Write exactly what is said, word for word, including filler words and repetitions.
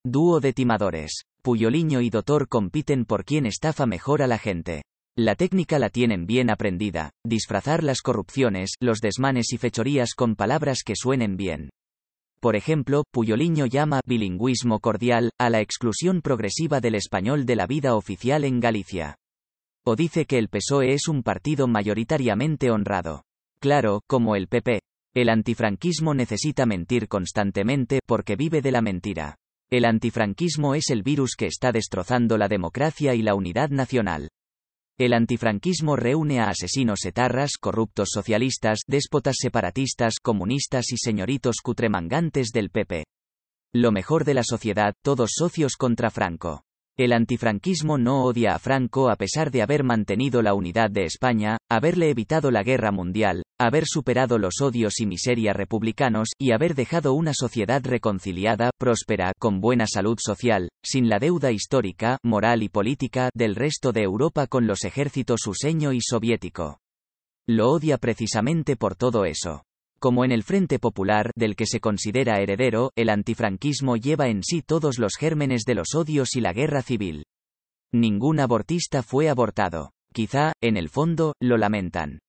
Dúo de timadores. Puyoliño y Doctor compiten por quién estafa mejor a la gente. La técnica la tienen bien aprendida, disfrazar las corrupciones, los desmanes y fechorías con palabras que suenen bien. Por ejemplo, Puyoliño llama bilingüismo cordial a la exclusión progresiva del español de la vida oficial en Galicia. O dice que el P S O E es un partido mayoritariamente honrado. Claro, como el P P. El antifranquismo necesita mentir constantemente porque vive de la mentira. El antifranquismo es el virus que está destrozando la democracia y la unidad nacional. El antifranquismo reúne a asesinos etarras, corruptos socialistas, déspotas separatistas, comunistas y señoritos cutremangantes del P P. Lo mejor de la sociedad, todos socios contra Franco. El antifranquismo no odia a Franco a pesar de haber mantenido la unidad de España, haberle evitado la guerra mundial, haber superado los odios y miseria republicanos, y haber dejado una sociedad reconciliada, próspera, con buena salud social, sin la deuda histórica, moral y política, del resto de Europa con los ejércitos useño y soviético. Lo odia precisamente por todo eso. Como en el Frente Popular, del que se considera heredero, el antifranquismo lleva en sí todos los gérmenes de los odios y la guerra civil. Ningún abortista fue abortado. Quizá, en el fondo, lo lamentan.